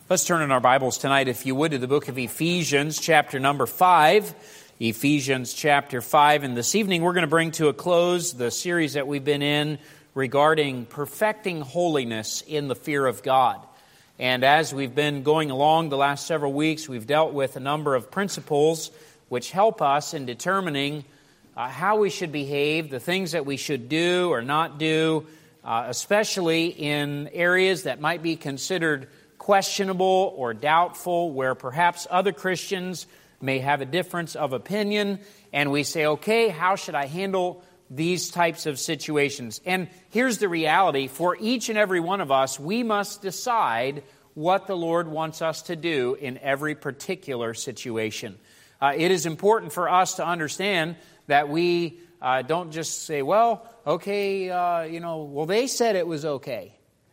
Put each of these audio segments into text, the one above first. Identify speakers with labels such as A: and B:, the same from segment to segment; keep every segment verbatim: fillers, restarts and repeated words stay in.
A: Let's turn in our Bibles tonight, if you would, to the book of Ephesians, chapter number five. Ephesians chapter five. And this evening we're going to bring to a close the series that we've been in regarding perfecting holiness in the fear of God. And as we've been going along the last several weeks, we've dealt with a number of principles which help us in determining uh, how we should behave, the things that we should do or not do, uh, especially in areas that might be considered questionable or doubtful, where perhaps other Christians may have a difference of opinion, and we say, okay, how should I handle these types of situations? And here's the reality. For each and every one of us, we must decide what the Lord wants us to do in every particular situation. Uh, it is important for us to understand that we uh, don't just say, well, okay, uh, you know, well, they said it was okay.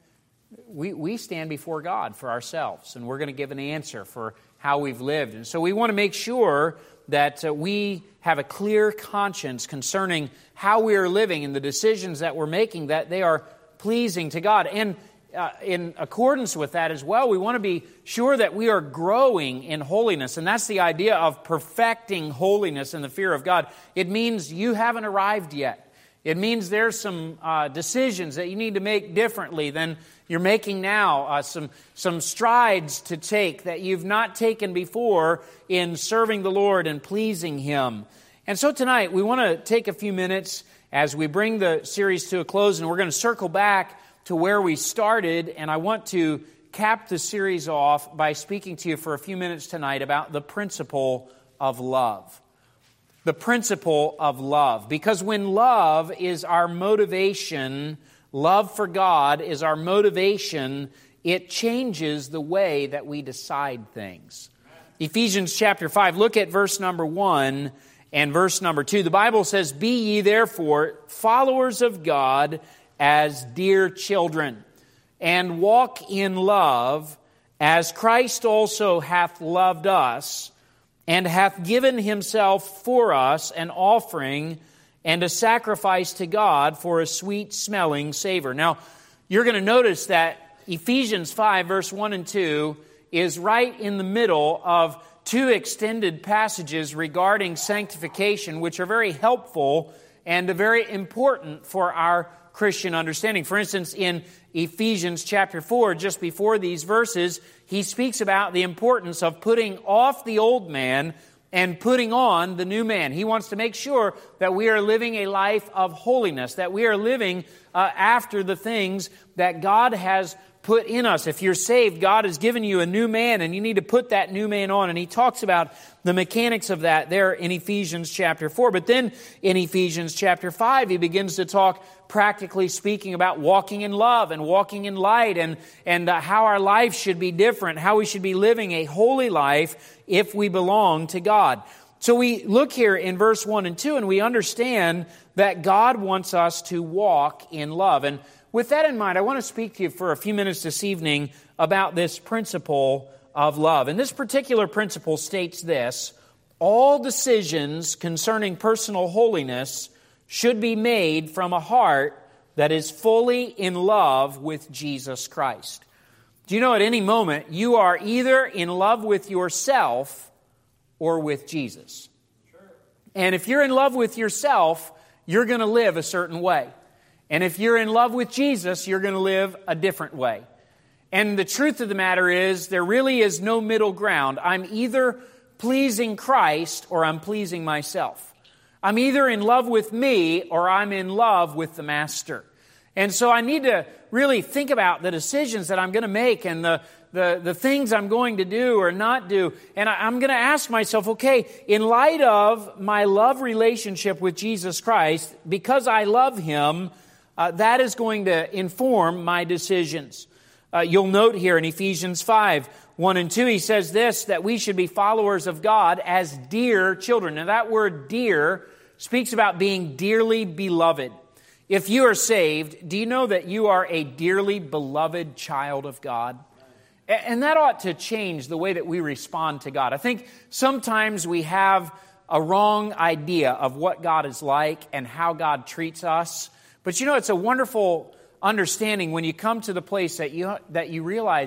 A: We we stand before God for ourselves, and we're going to give an answer for how we've lived. And so we want to make sure that uh, we have a clear conscience concerning how we are living and the decisions that we're making, that they are pleasing to God. And uh, in accordance with that as well, we want to be sure that we are growing in holiness. And that's the idea of perfecting holiness in the fear of God. It means you haven't arrived yet. It means there's some uh, decisions that you need to make differently than you're making now, uh, some some strides to take that you've not taken before in serving the Lord and pleasing Him. And so tonight we want to take a few minutes as we bring the series to a close, and we're going to circle back to where we started, and I want to cap the series off by speaking to you for a few minutes tonight about the principle of love. The principle of love. Because when love is our motivation, love for God is our motivation, it changes the way that we decide things. Ephesians chapter five, look at verse number one and verse number two. The Bible says, "Be ye therefore followers of God as dear children, and walk in love, as Christ also hath loved us, and hath given Himself for us an offering and a sacrifice to God for a sweet-smelling savor." Now, you're going to notice that Ephesians five, verse one and two, is right in the middle of two extended passages regarding sanctification, which are very helpful and very important for our Christian understanding. For instance, in Ephesians chapter four, just before these verses, he speaks about the importance of putting off the old man and putting on the new man. He wants to make sure that we are living a life of holiness, that we are living uh, after the things that God has put in us. If you're saved, God has given you a new man, and you need to put that new man on. And he talks about the mechanics of that there in Ephesians chapter four. But then in Ephesians chapter five, he begins to talk, practically speaking, about walking in love and walking in light, and, and uh, how our life should be different, how we should be living a holy life if we belong to God. So we look here in verse one and two, and we understand that God wants us to walk in love. And with that in mind, I want to speak to you for a few minutes this evening about this principle of love. And this particular principle states this: all decisions concerning personal holiness should be made from a heart that is fully in love with Jesus Christ. Do you know, at any moment, you are either in love with yourself or with Jesus. Sure. And if you're in love with yourself, you're going to live a certain way. And if you're in love with Jesus, you're going to live a different way. And the truth of the matter is, there really is no middle ground. I'm either pleasing Christ or I'm pleasing myself. I'm either in love with me or I'm in love with the Master. And so I need to really think about the decisions that I'm going to make and the, the, the things I'm going to do or not do. And I, I'm going to ask myself, okay, in light of my love relationship with Jesus Christ, because I love Him, Uh, that is going to inform my decisions. Uh, you'll note here in Ephesians five, one and two, he says this, that we should be followers of God as dear children. Now that word dear speaks about being dearly beloved. If you are saved, do you know that you are a dearly beloved child of God? And that ought to change the way that we respond to God. I think sometimes we have a wrong idea of what God is like and how God treats us. But you know, it's a wonderful understanding when you come to the place that you that you realize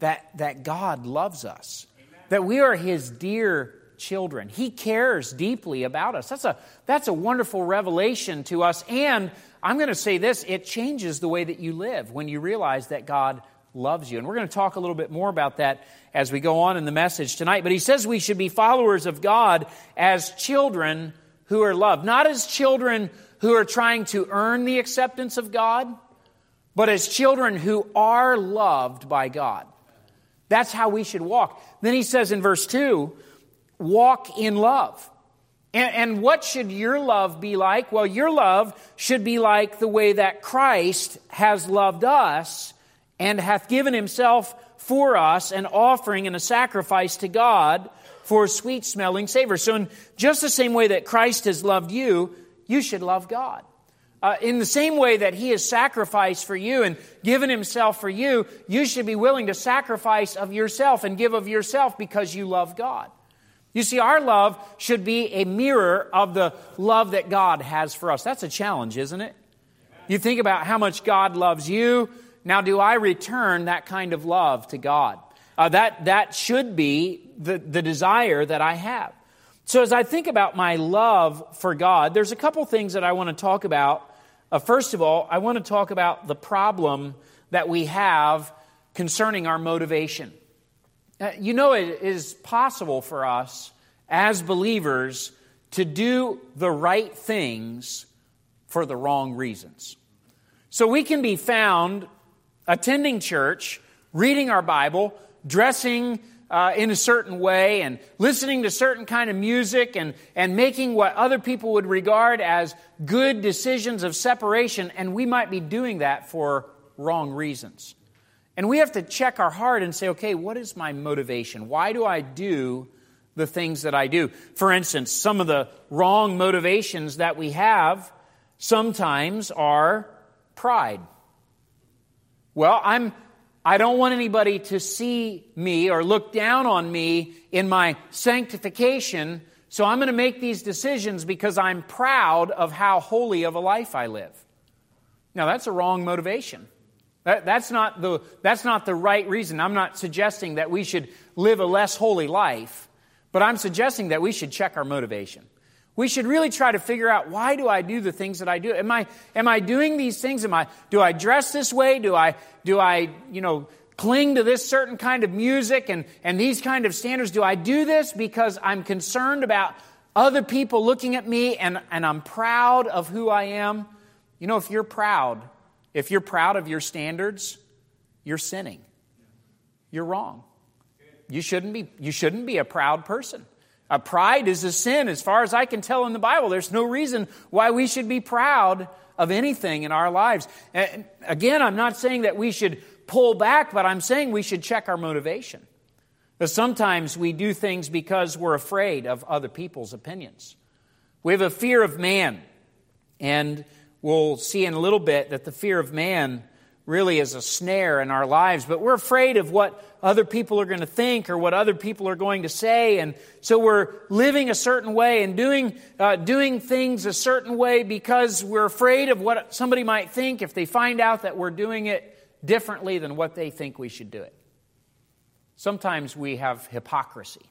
A: that, that God loves us, Amen. That we are His dear children. He cares deeply about us. That's a, that's a wonderful revelation to us. And I'm going to say this, it changes the way that you live when you realize that God loves you. And we're going to talk a little bit more about that as we go on in the message tonight. But he says we should be followers of God as children who are loved. Not as children who are trying to earn the acceptance of God, but as children who are loved by God. That's how we should walk. Then he says in verse two, walk in love. And, and what should your love be like? Well, your love should be like the way that Christ has loved us and hath given Himself for us, an offering and a sacrifice to God for a sweet-smelling savor. So in just the same way that Christ has loved you, you should love God. Uh, in the same way that He has sacrificed for you and given Himself for you, you should be willing to sacrifice of yourself and give of yourself because you love God. You see, our love should be a mirror of the love that God has for us. That's a challenge, isn't it? You think about how much God loves you. Now, do I return that kind of love to God? Uh, that, that should be the, the desire that I have. So as I think about my love for God, there's a couple things that I want to talk about. Uh, first of all, I want to talk about the problem that we have concerning our motivation. Uh, you know, it is possible for us as believers to do the right things for the wrong reasons. So we can be found attending church, reading our Bible, dressing uh, in a certain way, and listening to certain kind of music, and, and making what other people would regard as good decisions of separation, and we might be doing that for wrong reasons. And we have to check our heart and say, okay, what is my motivation? Why do I do the things that I do? For instance, some of the wrong motivations that we have sometimes are pride. Well, I'm, I don't want anybody to see me or look down on me in my sanctification, so I'm going to make these decisions because I'm proud of how holy of a life I live. Now, that's a wrong motivation. That, that's not the, that's not the right reason. I'm not suggesting that we should live a less holy life, but I'm suggesting that we should check our motivation. We should really try to figure out, why do I do the things that I do? Am I am I doing these things? Am I do I dress this way? Do I do I, you know, cling to this certain kind of music and, and these kind of standards? Do I do this because I'm concerned about other people looking at me and, and I'm proud of who I am? You know, if you're proud, if you're proud of your standards, you're sinning. You're wrong. You shouldn't be you shouldn't be a proud person. Uh, pride is a sin. As far as I can tell in the Bible, there's no reason why we should be proud of anything in our lives. And again, I'm not saying that we should pull back, but I'm saying we should check our motivation. Because sometimes we do things because we're afraid of other people's opinions. We have a fear of man. And we'll see in a little bit that the fear of man really is a snare in our lives. But we're afraid of what other people are going to think or what other people are going to say. And so we're living a certain way and doing uh, doing things a certain way because we're afraid of what somebody might think if they find out that we're doing it differently than what they think we should do it. Sometimes we have hypocrisy.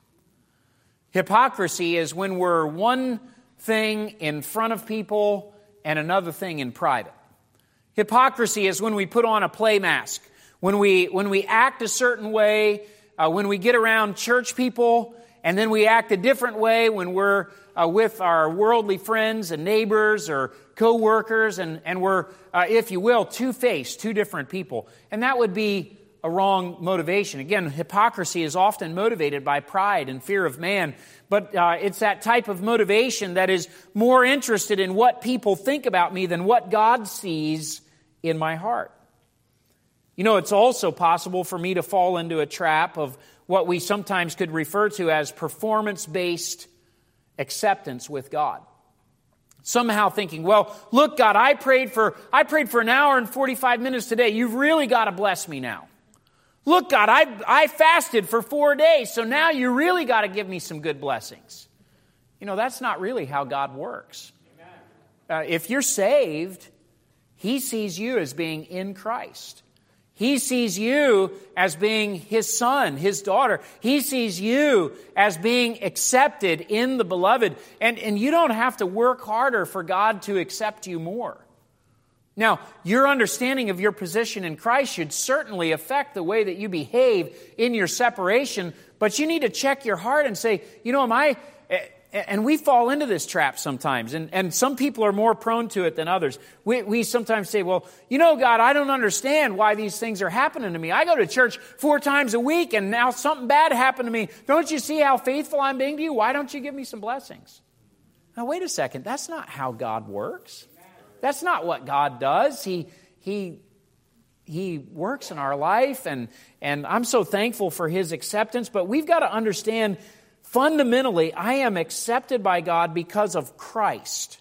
A: Hypocrisy is when we're one thing in front of people and another thing in private. Hypocrisy is when we put on a play mask, when we when we act a certain way, uh, when we get around church people, and then we act a different way when we're uh, with our worldly friends and neighbors or co-workers, and, and we're, uh, if you will, two-faced, two different people. And that would be a wrong motivation. Again, hypocrisy is often motivated by pride and fear of man, but uh, it's that type of motivation that is more interested in what people think about me than what God sees in my heart. You know, it's also possible for me to fall into a trap of what we sometimes could refer to as performance-based acceptance with God. Somehow thinking, well, look, God, I prayed for I prayed for an hour and forty-five minutes today. You've really got to bless me now. Look, God, I, I fasted for four days, so now you really got to give me some good blessings. You know, that's not really how God works. Uh, if you're saved, He sees you as being in Christ. He sees you as being His son, His daughter. He sees you as being accepted in the beloved. And, and you don't have to work harder for God to accept you more. Now, your understanding of your position in Christ should certainly affect the way that you behave in your separation, but you need to check your heart and say, you know, am I... And we fall into this trap sometimes, and, and some people are more prone to it than others. We, we sometimes say, well, you know, God, I don't understand why these things are happening to me. I go to church four times a week, and now something bad happened to me. Don't you see how faithful I'm being to you? Why don't you give me some blessings? Now, wait a second. That's not how God works. That's not what God does. He He He works in our life, and, and I'm so thankful for His acceptance, but we've got to understand, fundamentally, I am accepted by God because of Christ,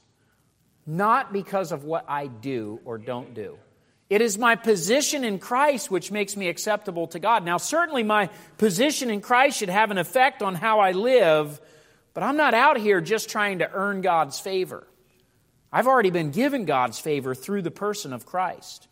A: not because of what I do or don't do. It is my position in Christ which makes me acceptable to God. Now, certainly my position in Christ should have an effect on how I live, but I'm not out here just trying to earn God's favor. I've already been given God's favor through the person of Christ.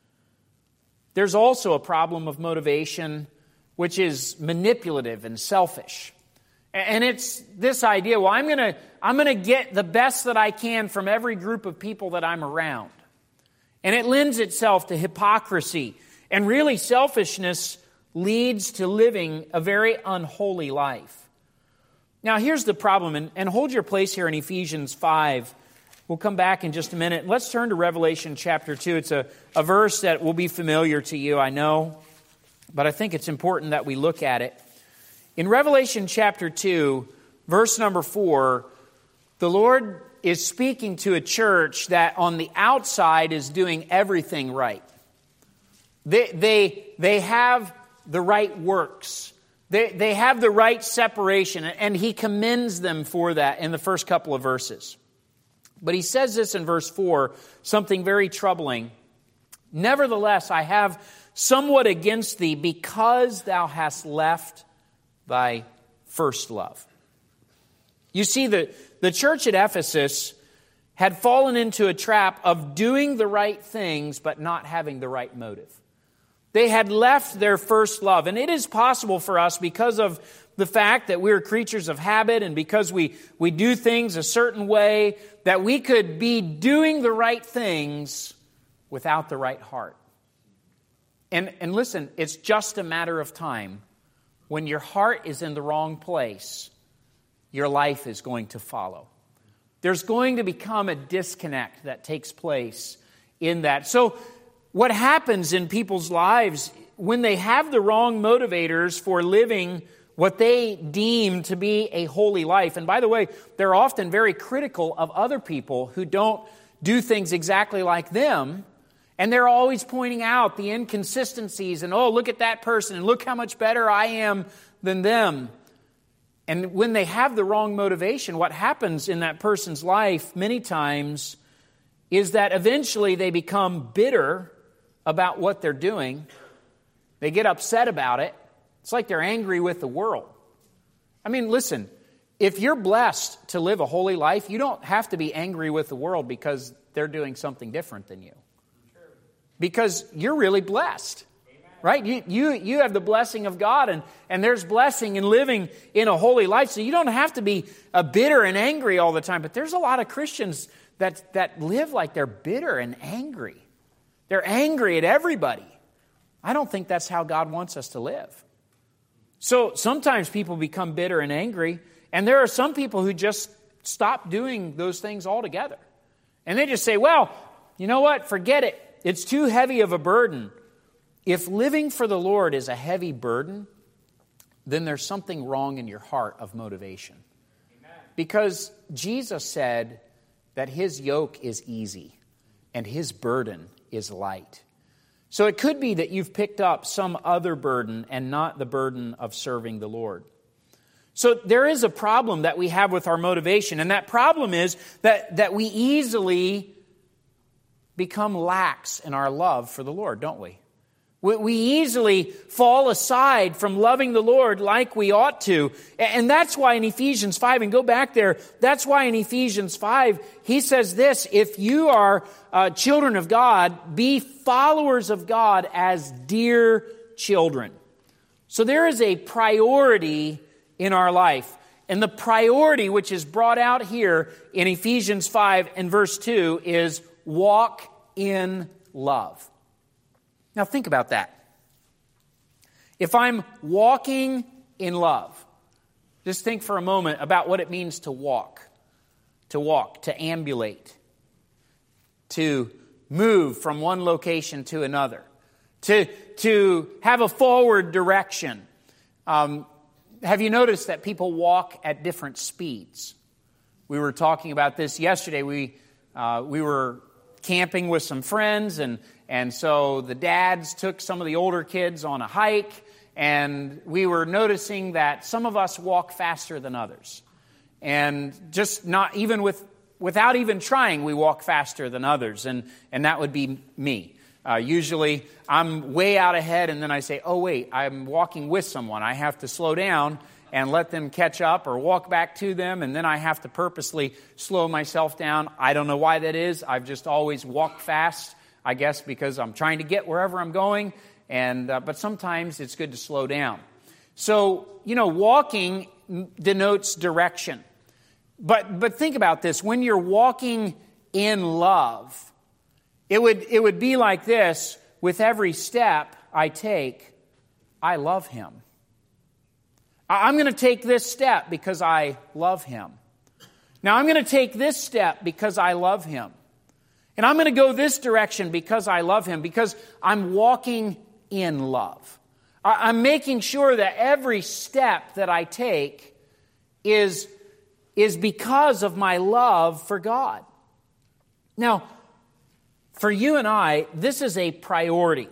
A: There's also a problem of motivation, which is manipulative and selfish. And it's this idea, well, I'm going to I'm going to get the best that I can from every group of people that I'm around. And it lends itself to hypocrisy. And really, selfishness leads to living a very unholy life. Now, here's the problem, and, and hold your place here in Ephesians five. We'll come back in just a minute. Let's turn to Revelation chapter two. It's a, a verse that will be familiar to you, I know, but I think it's important that we look at it. In Revelation chapter two, verse number four, the Lord is speaking to a church that on the outside is doing everything right. They, they, they have the right works. They, they have the right separation, and He commends them for that in the first couple of verses. But He says this in verse four, something very troubling. Nevertheless, I have somewhat against thee, because thou hast left thy first love. You see, the, the church at Ephesus had fallen into a trap of doing the right things, but not having the right motive. They had left their first love. And it is possible for us, because of the fact that we're creatures of habit and because we, we do things a certain way, that we could be doing the right things without the right heart. And, and listen, it's just a matter of time. When your heart is in the wrong place, your life is going to follow. There's going to become a disconnect that takes place in that. So what happens in people's lives when they have the wrong motivators for living what they deem to be a holy life? And by the way, they're often very critical of other people who don't do things exactly like them. And they're always pointing out the inconsistencies and, oh, look at that person and look how much better I am than them. And when they have the wrong motivation, what happens in that person's life many times is that eventually they become bitter about what they're doing. They get upset about it. It's like they're angry with the world. I mean, listen, if you're blessed to live a holy life, you don't have to be angry with the world because they're doing something different than you. Because you're really blessed, right? You, you, you have the blessing of God, and, and there's blessing in living in a holy life. So you don't have to be uh, bitter and angry all the time. But there's a lot of Christians that, that live like they're bitter and angry. They're angry at everybody. I don't think that's how God wants us to live. So sometimes people become bitter and angry, and there are some people who just stop doing those things altogether. And they just say, well, you know what? Forget it. It's too heavy of a burden. If living for the Lord is a heavy burden, then there's something wrong in your heart of motivation. Amen. Because Jesus said that His yoke is easy and His burden is light. So it could be that you've picked up some other burden and not the burden of serving the Lord. So there is a problem that we have with our motivation, and that problem is that, that we easily become lax in our love for the Lord, don't we? We, we easily fall aside from loving the Lord like we ought to. And that's why in Ephesians five, and go back there, that's why in Ephesians five, he says this: if you are uh, children of God, be followers of God as dear children. So there is a priority in our life. And the priority which is brought out here in Ephesians five and verse two is walk in love. Now think about that. If I'm walking in love, just think for a moment about what it means to walk. To walk, to ambulate, to move from one location to another, to, to have a forward direction. Um, have you noticed that people walk at different speeds? We were talking about this yesterday. We uh, we were camping with some friends, and and so the dads took some of the older kids on a hike, and we were noticing that some of us walk faster than others. And just not even with, without even trying, we walk faster than others. And, and that would be me. Uh, usually I'm way out ahead, and then I say, oh wait, I'm walking with someone. I have to slow down and let them catch up or walk back to them. And then I have to purposely slow myself down. I don't know why that is. I've just always walked fast, I guess, because I'm trying to get wherever I'm going. And uh, but sometimes it's good to slow down. So, you know, walking denotes direction. But but think about this. When you're walking in love, it would it would be like this: with every step I take, I love him. I'm going to take this step because I love him. Now I'm going to take this step because I love him. And I'm going to go this direction because I love him, because I'm walking in love. I'm making sure that every step that I take is, is because of my love for God. Now, for you and I, this is a priority.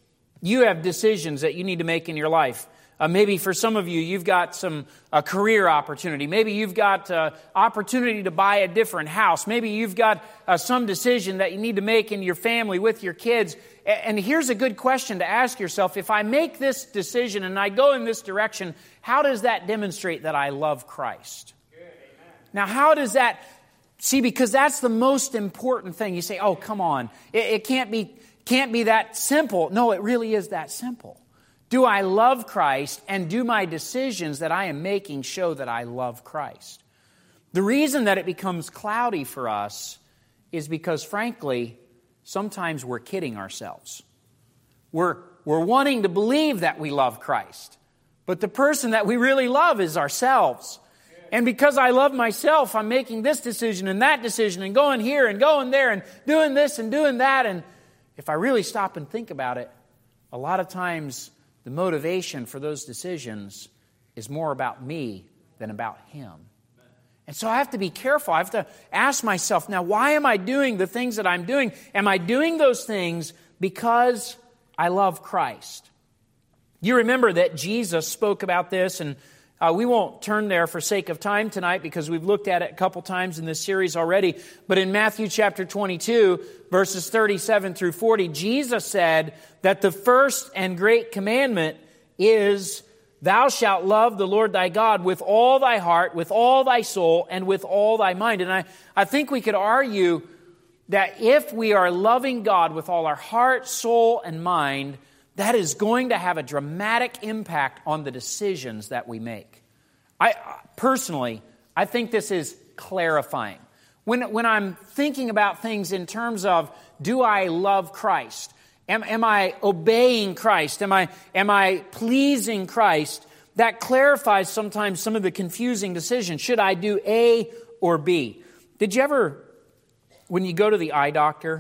A: You have decisions that you need to make in your life. Uh, maybe for some of you, you've got some a career opportunity. Maybe you've got uh, opportunity to buy a different house. Maybe you've got uh, some decision that you need to make in your family with your kids. And here's a good question to ask yourself: if I make this decision and I go in this direction, how does that demonstrate that I love Christ? Good, amen. Now, how does that... See, because that's the most important thing. You say, oh, come on. It, it can't be, can't be that simple. No, it really is that simple. Do I love Christ, and do my decisions that I am making show that I love Christ? The reason that it becomes cloudy for us is because, frankly, sometimes we're kidding ourselves. We're, we're wanting to believe that we love Christ, but the person that we really love is ourselves. And because I love myself, I'm making this decision and that decision and going here and going there and doing this and doing that. And if I really stop and think about it, a lot of times the motivation for those decisions is more about me than about him. And so I have to be careful. I have to ask myself, now, why am I doing the things that I'm doing? Am I doing those things because I love Christ? You remember that Jesus spoke about this, and uh, we won't turn there for sake of time tonight because we've looked at it a couple times in this series already. But in Matthew chapter twenty-two, verses thirty-seven through forty, Jesus said that the first and great commandment is, thou shalt love the Lord thy God with all thy heart, with all thy soul, and with all thy mind. And I, I think we could argue that if we are loving God with all our heart, soul, and mind, that is going to have a dramatic impact on the decisions that we make. I personally, I think this is clarifying. When, when I'm thinking about things in terms of, do I love Christ? Am, am I obeying Christ? Am I, am I pleasing Christ? That clarifies sometimes some of the confusing decisions. Should I do A or B? Did you ever, when you go to the eye doctor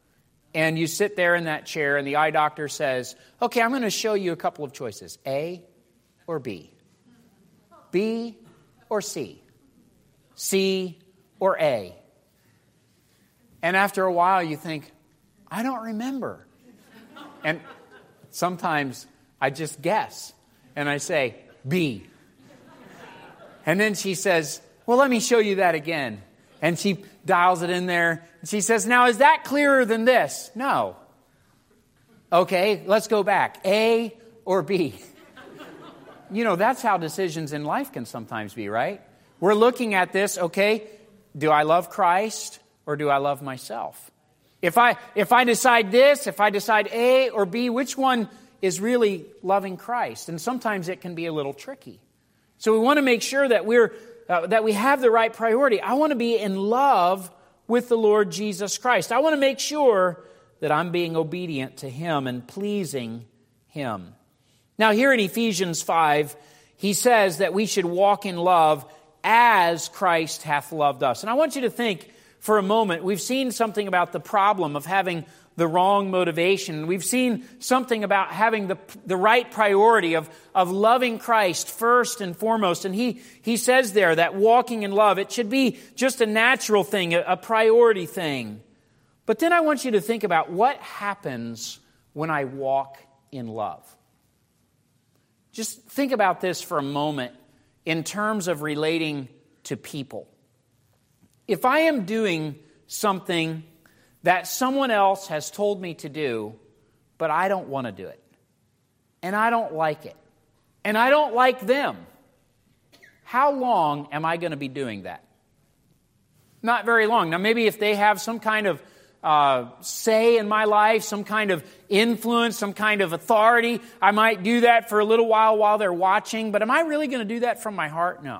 A: and you sit there in that chair and the eye doctor says, okay, I'm going to show you a couple of choices, A or B, B or C, C or A. And after a while you think, I don't remember. And sometimes I just guess. And I say, B. And then she says, well, let me show you that again. And she dials it in there. And she says, now, is that clearer than this? No. Okay, let's go back. A or B? You know, that's how decisions in life can sometimes be, right? We're looking at this, okay, do I love Christ or do I love myself? If I if I decide this, if I decide A or B, which one is really loving Christ? And sometimes it can be a little tricky. So we want to make sure that we're uh, that we have the right priority. I want to be in love with the Lord Jesus Christ. I want to make sure that I'm being obedient to Him and pleasing Him. Now here in Ephesians five, he says that we should walk in love as Christ hath loved us. And I want you to think for a moment, we've seen something about the problem of having the wrong motivation. We've seen something about having the, the right priority of, of loving Christ first and foremost. And he, he says there that walking in love, it should be just a natural thing, a, a priority thing. But then I want you to think about what happens when I walk in love. Just think about this for a moment in terms of relating to people. If I am doing something that someone else has told me to do, but I don't want to do it, and I don't like it, and I don't like them, how long am I going to be doing that? Not very long. Now, maybe if they have some kind of uh, say in my life, some kind of influence, some kind of authority, I might do that for a little while while they're watching, but am I really going to do that from my heart? No.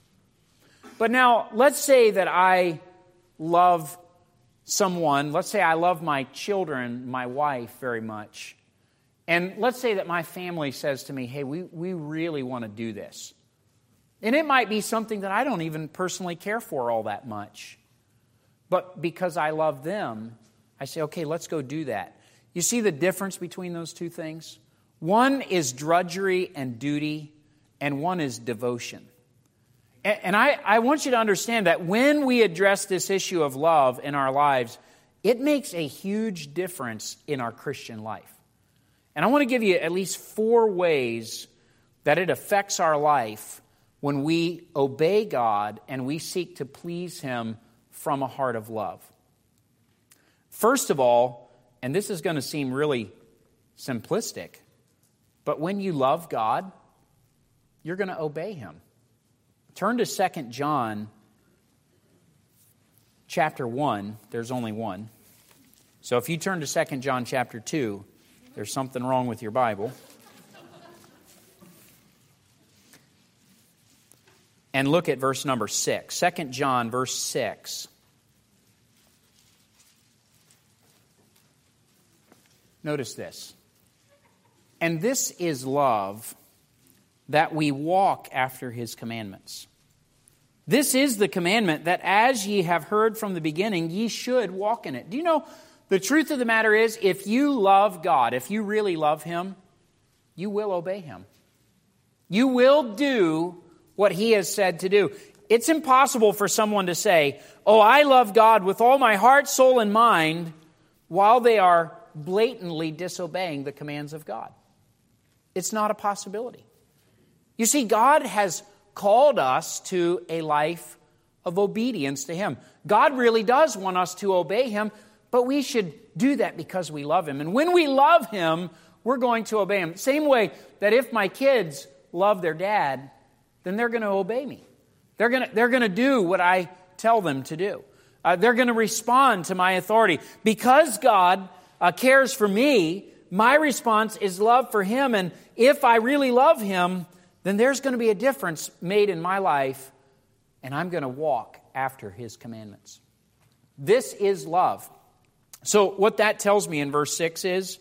A: But now, let's say that I love someone, let's say I love my children, my wife very much, and let's say that my family says to me, hey, we, we really want to do this. And it might be something that I don't even personally care for all that much. But because I love them, I say, okay, let's go do that. You see the difference between those two things? One is drudgery and duty, and one is devotion. And I, I want you to understand that when we address this issue of love in our lives, it makes a huge difference in our Christian life. And I want to give you at least four ways that it affects our life when we obey God and we seek to please Him from a heart of love. First of all, and this is going to seem really simplistic, but when you love God, you're going to obey Him. Turn to Second John chapter one. There's only one. So if you turn to Second John chapter two, there's something wrong with your Bible. And look at verse number six. Second John verse six. Notice this. And this is love, that we walk after His commandments. This is the commandment, that as ye have heard from the beginning, ye should walk in it. Do you know, the truth of the matter is, if you love God, if you really love Him, you will obey Him. You will do what He has said to do. It's impossible for someone to say, oh, I love God with all my heart, soul, and mind, while they are blatantly disobeying the commands of God. It's not a possibility. You see, God has called us to a life of obedience to Him. God really does want us to obey Him, but we should do that because we love Him. And when we love Him, we're going to obey Him. Same way that if my kids love their dad, then they're going to obey me. They're going to, they're going to do what I tell them to do. Uh, they're going to respond to my authority. Because God uh, cares for me, my response is love for Him. And if I really love Him, then there's going to be a difference made in my life, and I'm going to walk after His commandments. This is love. So what that tells me in verse six is,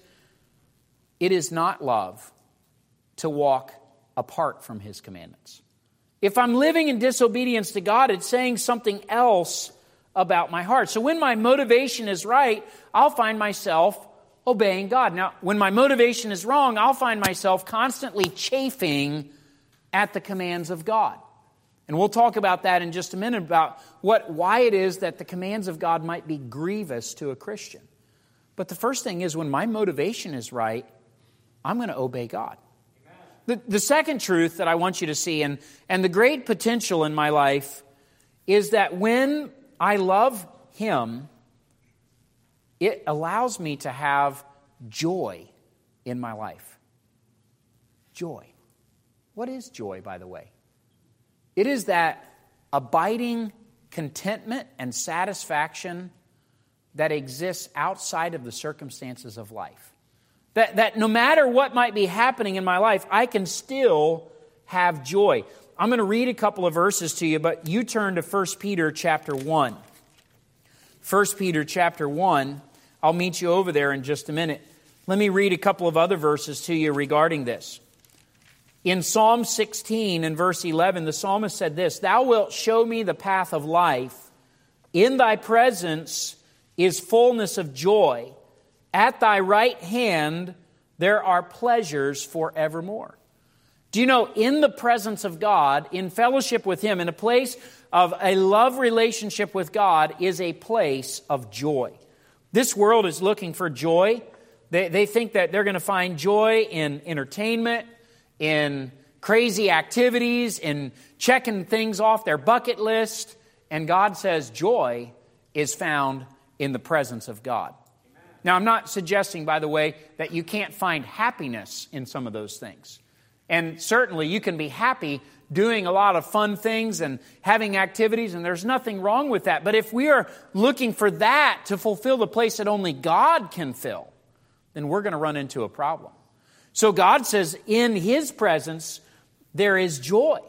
A: it is not love to walk apart from His commandments. If I'm living in disobedience to God, it's saying something else about my heart. So when my motivation is right, I'll find myself obeying God. Now, when my motivation is wrong, I'll find myself constantly chafing at the commands of God. And we'll talk about that in just a minute, about what, why it is that the commands of God might be grievous to a Christian. But the first thing is, when my motivation is right, I'm going to obey God. The, the second truth that I want you to see, and, and the great potential in my life, is that when I love Him, it allows me to have joy in my life. Joy. What is joy, by the way? It is that abiding contentment and satisfaction that exists outside of the circumstances of life. That, that no matter what might be happening in my life, I can still have joy. I'm going to read a couple of verses to you, but you turn to First Peter chapter one. First Peter chapter one. I'll meet you over there in just a minute. Let me read a couple of other verses to you regarding this. In Psalm sixteen and verse eleven, the psalmist said this, "Thou wilt show me the path of life. In thy presence is fullness of joy. At thy right hand there are pleasures forevermore." Do you know, in the presence of God, in fellowship with Him, in a place of a love relationship with God, is a place of joy. This world is looking for joy. They, they think that they're going to find joy in entertainment, in crazy activities, in checking things off their bucket list. And God says joy is found in the presence of God. Amen. Now, I'm not suggesting, by the way, that you can't find happiness in some of those things. And certainly you can be happy doing a lot of fun things and having activities, and there's nothing wrong with that. But if we are looking for that to fulfill the place that only God can fill, then we're going to run into a problem. So God says in His presence there is joy.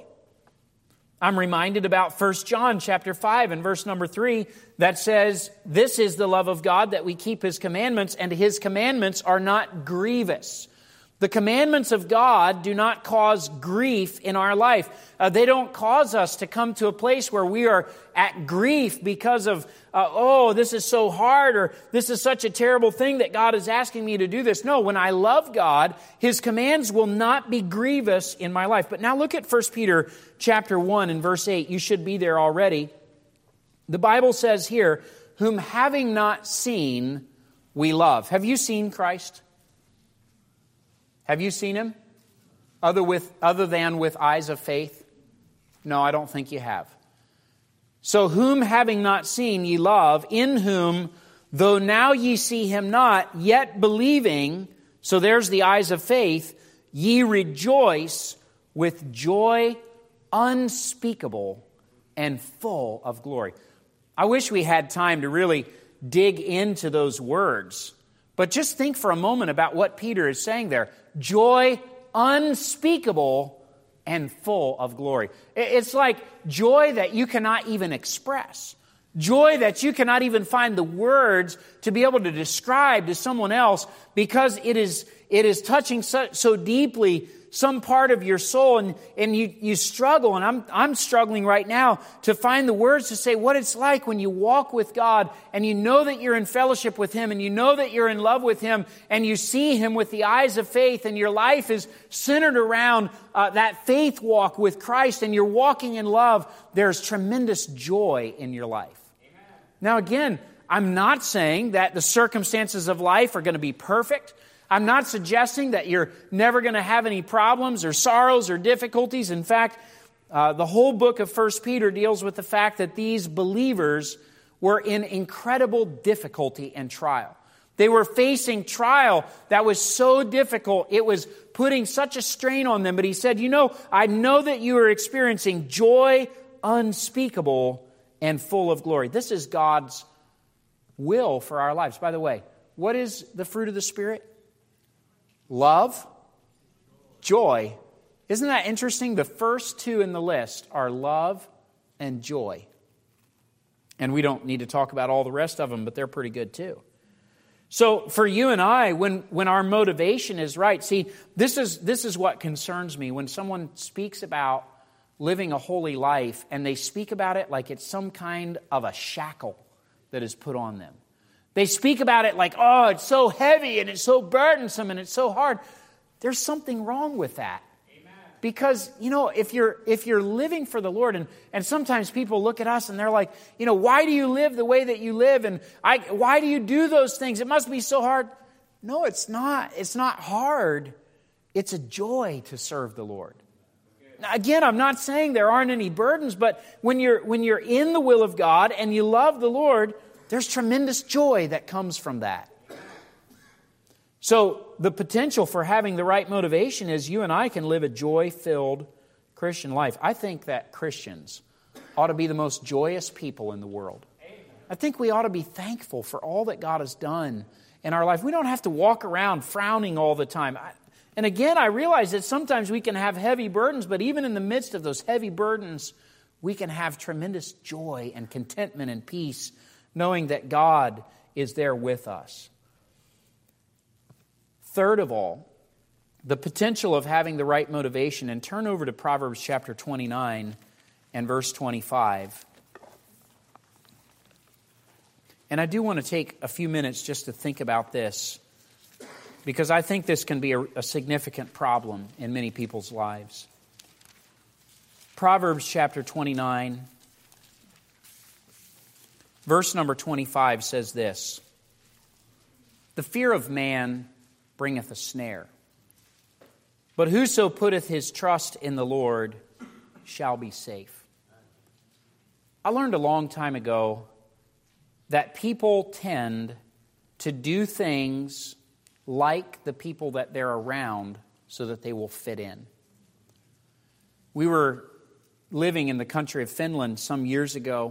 A: I'm reminded about First John chapter five and verse number three that says, "This is the love of God, that we keep His commandments, and His commandments are not grievous." The commandments of God do not cause grief in our life. Uh, they don't cause us to come to a place where we are at grief because of, uh, oh, this is so hard, or this is such a terrible thing that God is asking me to do this. No, when I love God, His commands will not be grievous in my life. But now look at First Peter chapter one and verse eight. You should be there already. The Bible says here, "Whom having not seen, we love." Have you seen Christ? Have you seen Him? Other with, other than with eyes of faith? No, I don't think you have. "So whom having not seen ye love, in whom, though now ye see Him not, yet believing," so there's the eyes of faith, "ye rejoice with joy unspeakable and full of glory." I wish we had time to really dig into those words. But just think for a moment about what Peter is saying there. Joy unspeakable and full of glory. It's like joy that you cannot even express. Joy that you cannot even find the words to be able to describe to someone else, because it is it is touching so, so deeply some part of your soul, and, and you, you struggle, and I'm I'm struggling right now to find the words to say what it's like when you walk with God and you know that you're in fellowship with Him and you know that you're in love with Him and you see Him with the eyes of faith, and your life is centered around uh, that faith walk with Christ, and you're walking in love. There's tremendous joy in your life. Amen. Now again, I'm not saying that the circumstances of life are going to be perfect. I'm not suggesting that you're never going to have any problems or sorrows or difficulties. In fact, uh, the whole book of First Peter deals with the fact that these believers were in incredible difficulty and trial. They were facing trial that was so difficult, it was putting such a strain on them. But he said, you know, I know that you are experiencing joy unspeakable and full of glory. This is God's will for our lives. By the way, what is the fruit of the Spirit? Love, joy. Isn't that interesting? The first two in the list are love and joy. And we don't need to talk about all the rest of them, but they're pretty good too. So for you and I, when, when our motivation is right, see, this is, this is what concerns me. When someone speaks about living a holy life and they speak about it like it's some kind of a shackle that is put on them. They speak about it like, oh, it's so heavy and it's so burdensome and it's so hard. There's something wrong with that. Amen. Because, you know, if you're if you're living for the Lord, and, and sometimes people look at us and they're like, you know, why do you live the way that you live? And I, why do you do those things? It must be so hard. No, it's not. It's not hard. It's a joy to serve the Lord. Now, again, I'm not saying there aren't any burdens, but when you're when you're in the will of God and you love the Lord, there's tremendous joy that comes from that. So the potential for having the right motivation is you and I can live a joy-filled Christian life. I think that Christians ought to be the most joyous people in the world. I think we ought to be thankful for all that God has done in our life. We don't have to walk around frowning all the time. And again, I realize that sometimes we can have heavy burdens, but even in the midst of those heavy burdens, we can have tremendous joy and contentment and peace, knowing that God is there with us. Third of all, the potential of having the right motivation. And turn over to Proverbs chapter twenty-nine and verse twenty-five. And I do want to take a few minutes just to think about this, because I think this can be a, a significant problem in many people's lives. Proverbs chapter twenty-nine, verse number twenty-five says this: "The fear of man bringeth a snare, but whoso putteth his trust in the Lord shall be safe." I learned a long time ago that people tend to do things like the people that they're around so that they will fit in. We were living in the country of Finland some years ago,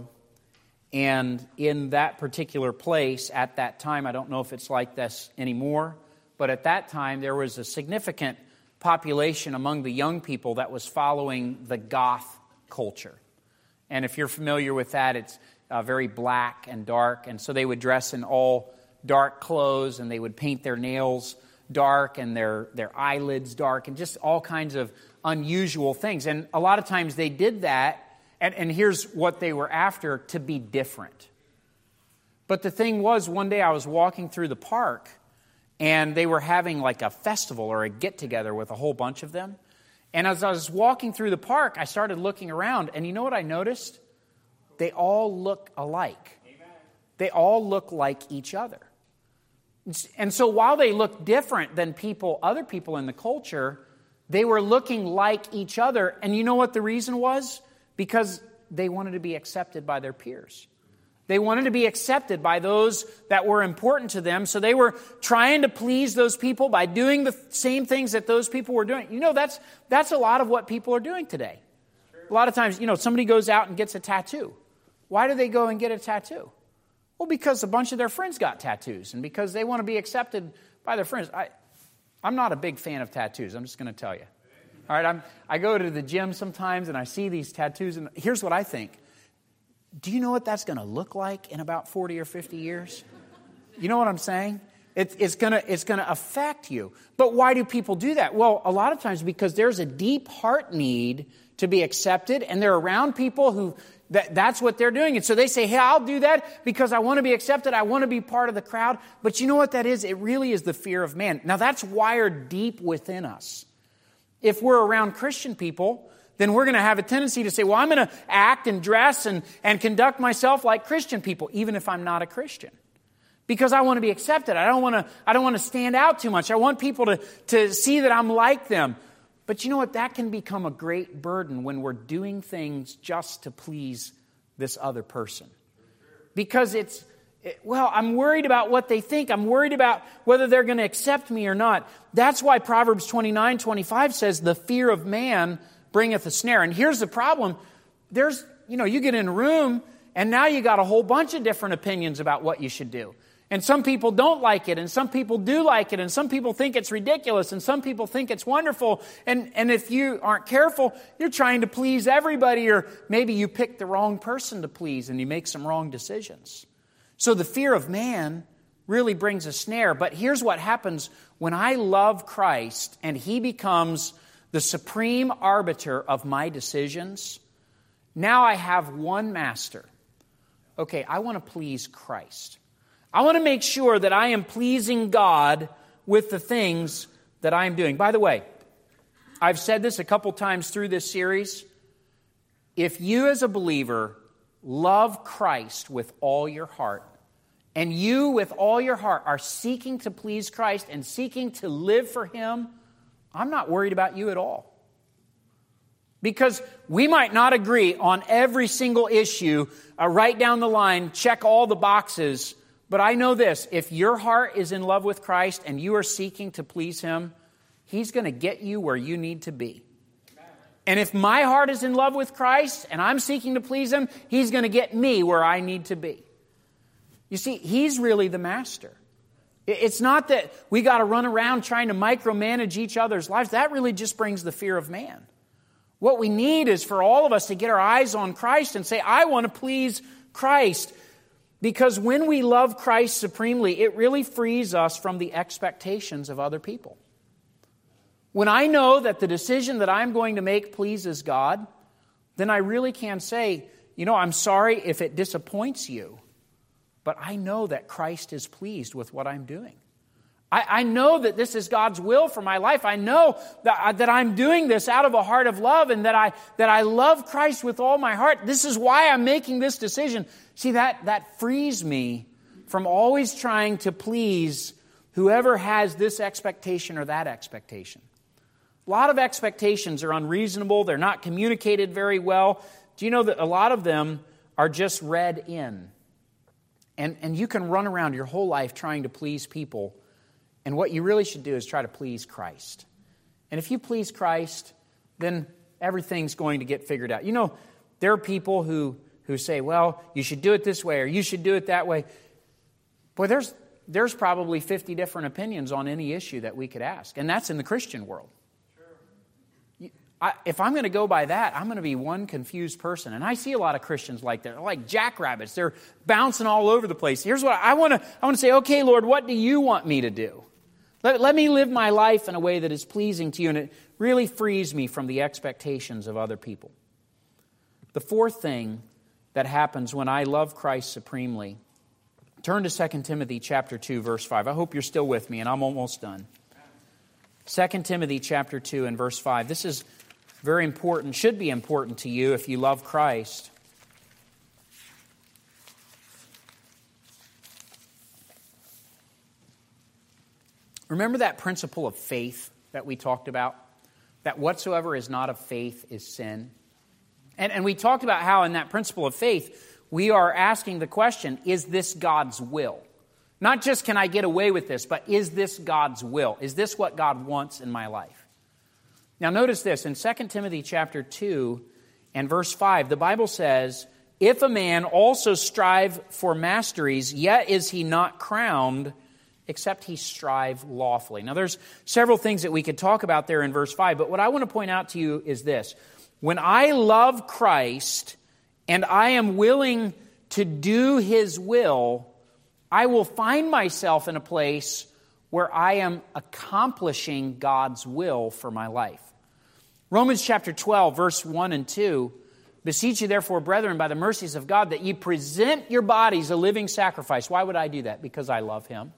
A: and in that particular place at that time, I don't know if it's like this anymore, but at that time there was a significant population among the young people that was following the goth culture. And if you're familiar with that, it's uh, very black and dark, and so they would dress in all dark clothes, and they would paint their nails dark and their, their eyelids dark, and just all kinds of unusual things. And a lot of times they did that, and, and here's what they were after: to be different. But the thing was, one day I was walking through the park, and they were having like a festival or a get-together with a whole bunch of them. And as I was walking through the park, I started looking around, and you know what I noticed? They all look alike. Amen. They all look like each other. And so while they looked different than people, other people in the culture, they were looking like each other. And you know what the reason was? Because they wanted to be accepted by their peers. They wanted to be accepted by those that were important to them. So they were trying to please those people by doing the same things that those people were doing. You know, that's that's a lot of what people are doing today. A lot of times, you know, somebody goes out and gets a tattoo. Why do they go and get a tattoo? Well, because a bunch of their friends got tattoos, and because they want to be accepted by their friends. I, I'm not a big fan of tattoos. I'm just going to tell you. All right, I'm, I go to the gym sometimes, and I see these tattoos, and here's what I think. Do you know what that's going to look like in about forty or fifty years? You know what I'm saying? It, it's going to it's going to affect you. But why do people do that? Well, a lot of times because there's a deep heart need to be accepted, and they're around people who that, that's what they're doing. And so they say, hey, I'll do that because I want to be accepted. I want to be part of the crowd. But you know what that is? It really is the fear of man. Now, that's wired deep within us. If we're around Christian people, then we're going to have a tendency to say, well, I'm going to act and dress and, and conduct myself like Christian people, even if I'm not a Christian. Because I want to be accepted. I don't want to, I don't want to stand out too much. I want people to, to see that I'm like them. But you know what? That can become a great burden when we're doing things just to please this other person. Because it's, it, well, I'm worried about what they think. I'm worried about whether they're going to accept me or not. That's why Proverbs twenty-nine twenty-five says, the fear of man bringeth a snare. And here's the problem. There's, you know, you get in a room and now you got a whole bunch of different opinions about what you should do. And some people don't like it, and some people do like it, and some people think it's ridiculous, and some people think it's wonderful. And, and if you aren't careful, you're trying to please everybody, or maybe you pick the wrong person to please and you make some wrong decisions. So the fear of man really brings a snare. But here's what happens when I love Christ and He becomes the supreme arbiter of my decisions. Now I have one master. Okay, I want to please Christ. I want to make sure that I am pleasing God with the things that I am doing. By the way, I've said this a couple times through this series. If you as a believer love Christ with all your heart, and you with all your heart are seeking to please Christ and seeking to live for Him, I'm not worried about you at all. Because we might not agree on every single issue, uh, right down the line, check all the boxes. But I know this, if your heart is in love with Christ and you are seeking to please Him, He's going to get you where you need to be. And if my heart is in love with Christ and I'm seeking to please Him, He's going to get me where I need to be. You see, He's really the master. It's not that we got to run around trying to micromanage each other's lives. That really just brings the fear of man. What we need is for all of us to get our eyes on Christ and say, I want to please Christ. Because when we love Christ supremely, it really frees us from the expectations of other people. When I know that the decision that I'm going to make pleases God, then I really can say, you know, I'm sorry if it disappoints you, but I know that Christ is pleased with what I'm doing. I, I know that this is God's will for my life. I know that, that I'm doing this out of a heart of love and that I, that I love Christ with all my heart. This is why I'm making this decision. See, that, that frees me from always trying to please whoever has this expectation or that expectation. A lot of expectations are unreasonable. They're not communicated very well. Do you know that a lot of them are just read in? And, and you can run around your whole life trying to please people. And what you really should do is try to please Christ. And if you please Christ, then everything's going to get figured out. You know, there are people who, who say, well, you should do it this way or you should do it that way. Boy, there's, there's probably fifty different opinions on any issue that we could ask. And that's in the Christian world. I, if I'm going to go by that, I'm going to be one confused person. And I see a lot of Christians like that. They're like jackrabbits. They're bouncing all over the place. Here's what I want to I want to say, okay, Lord, what do you want me to do? Let, let me live my life in a way that is pleasing to you. And it really frees me from the expectations of other people. The fourth thing that happens when I love Christ supremely, turn to Second Timothy chapter two, verse five. I hope you're still with me, and I'm almost done. Second Timothy chapter two and verse five. This is very important, should be important to you if you love Christ. Remember that principle of faith that we talked about? That whatsoever is not of faith is sin. And, and we talked about how in that principle of faith, we are asking the question, is this God's will? Not just can I get away with this, but is this God's will? Is this what God wants in my life? Now notice this, in Second Timothy chapter two and verse five, the Bible says, if a man also strive for masteries, yet is he not crowned, except he strive lawfully. Now there's several things that we could talk about there in verse five, but what I want to point out to you is this. When I love Christ and I am willing to do His will, I will find myself in a place where I am accomplishing God's will for my life. Romans chapter twelve, verse one and two, beseech you therefore, brethren, by the mercies of God, that ye present your bodies a living sacrifice. Why would I do that? Because I love Him.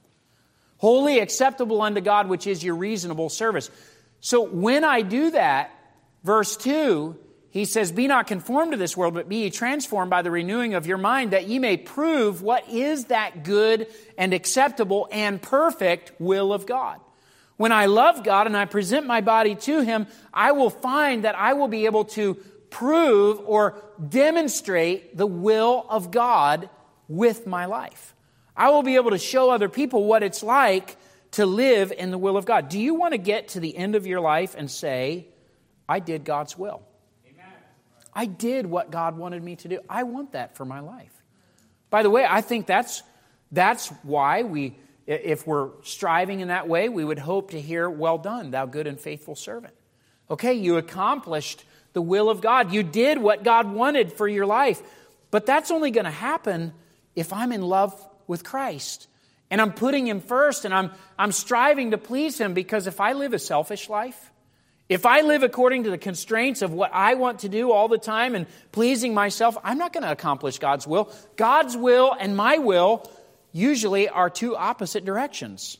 A: Holy, acceptable unto God, which is your reasonable service. So when I do that, verse two, he says, be not conformed to this world, but be ye transformed by the renewing of your mind, that ye may prove what is that good and acceptable and perfect will of God. When I love God and I present my body to Him, I will find that I will be able to prove or demonstrate the will of God with my life. I will be able to show other people what it's like to live in the will of God. Do you want to get to the end of your life and say, I did God's will? Amen. I did what God wanted me to do. I want that for my life. By the way, I think that's that's why we, if we're striving in that way, we would hope to hear, well done, thou good and faithful servant. Okay, you accomplished the will of God. You did what God wanted for your life. But that's only going to happen if I'm in love with Christ. And I'm putting Him first, and I'm, I'm striving to please Him, because if I live a selfish life, if I live according to the constraints of what I want to do all the time and pleasing myself, I'm not going to accomplish God's will. God's will and my will usually are two opposite directions.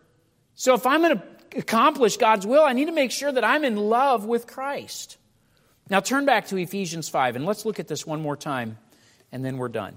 A: So if I'm going to accomplish God's will, I need to make sure that I'm in love with Christ. Now turn back to Ephesians five, and let's look at this one more time, and then we're done.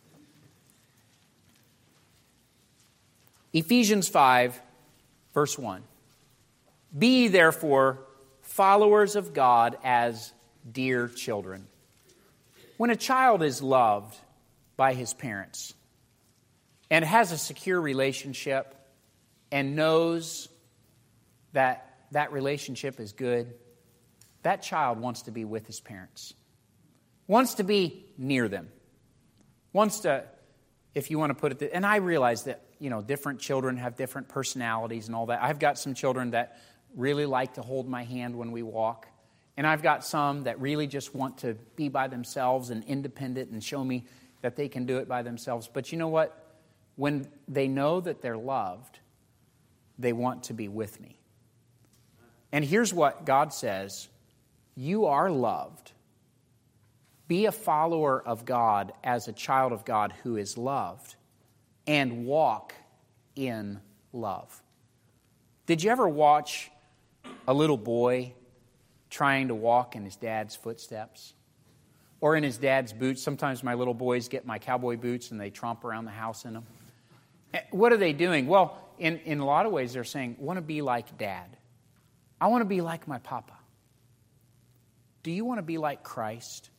A: Ephesians five, verse one. Be ye therefore followers of God as dear children. When a child is loved by his parents, and has a secure relationship and knows that that relationship is good, that child wants to be with his parents, wants to be near them, wants to, if you want to put it, and I realize that, you know, different children have different personalities and all that. I've got some children that really like to hold my hand when we walk, and I've got some that really just want to be by themselves and independent and show me that they can do it by themselves. But you know what? When they know that they're loved, they want to be with me. And here's what God says: you are loved. Be a follower of God as a child of God who is loved, and walk in love. Did you ever watch a little boy trying to walk in his dad's footsteps? Or in his dad's boots? Sometimes my little boys get my cowboy boots and they tromp around the house in them. What are they doing? Well, in, in a lot of ways they're saying, I want to be like Dad. I want to be like my Papa. Do you want to be like Christ?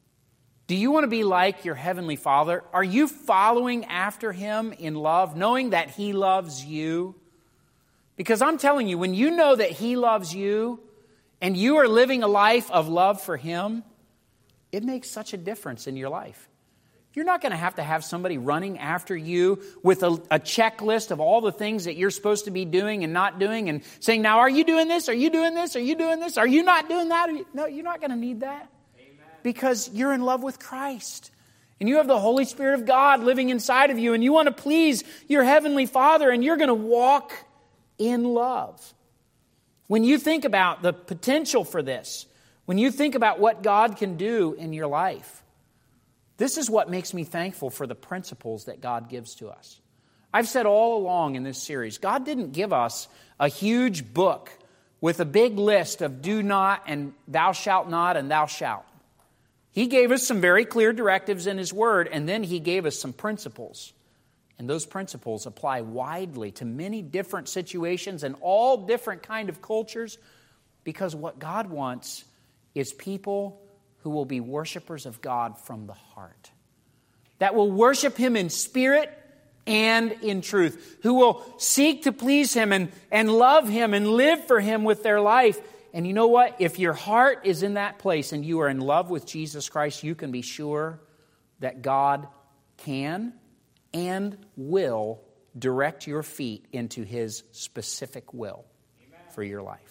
A: Do you want to be like your Heavenly Father? Are you following after Him in love, knowing that He loves you? Because I'm telling you, when you know that He loves you and you are living a life of love for Him, it makes such a difference in your life. You're not going to have to have somebody running after you with a, a checklist of all the things that you're supposed to be doing and not doing and saying, now, are you doing this? Are you doing this? Are you doing this? Are you not doing that? You... No, you're not going to need that. Amen. Because you're in love with Christ. And you have the Holy Spirit of God living inside of you, and you want to please your Heavenly Father, and you're going to walk in love. When you think about the potential for this, when you think about what God can do in your life, this is what makes me thankful for the principles that God gives to us. I've said all along in this series, God didn't give us a huge book with a big list of do not and thou shalt not and thou shalt. He gave us some very clear directives in His Word, and then He gave us some principles. And those principles apply widely to many different situations and all different kind of cultures, because what God wants is people who will be worshipers of God from the heart, that will worship Him in spirit and in truth, who will seek to please Him and, and love Him and live for Him with their life. And you know what? If your heart is in that place and you are in love with Jesus Christ, you can be sure that God can and will direct your feet into His specific will for your life.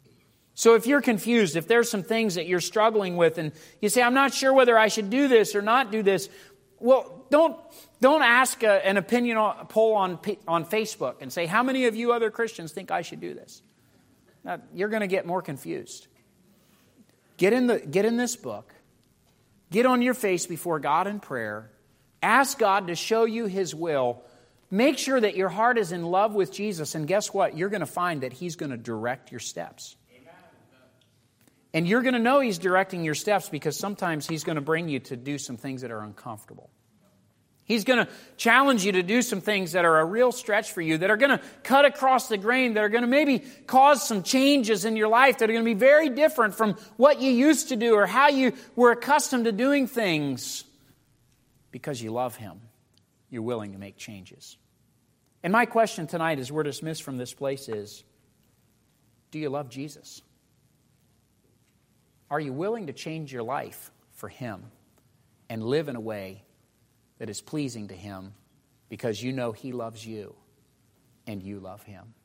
A: So if you're confused, if there's some things that you're struggling with and you say, I'm not sure whether I should do this or not do this, well, don't don't ask a, an opinion poll on, on Facebook and say, how many of you other Christians think I should do this? Now, you're going to get more confused. Get in the get in this book. Get on your face before God in prayer. Ask God to show you His will. Make sure that your heart is in love with Jesus. And guess what? You're going to find that He's going to direct your steps. And you're going to know He's directing your steps because sometimes He's going to bring you to do some things that are uncomfortable. He's going to challenge you to do some things that are a real stretch for you, that are going to cut across the grain, that are going to maybe cause some changes in your life that are going to be very different from what you used to do or how you were accustomed to doing things. Because you love Him, you're willing to make changes. And my question tonight as we're dismissed from this place is, do you love Jesus? Are you willing to change your life for Him and live in a way that is pleasing to Him because you know He loves you and you love Him?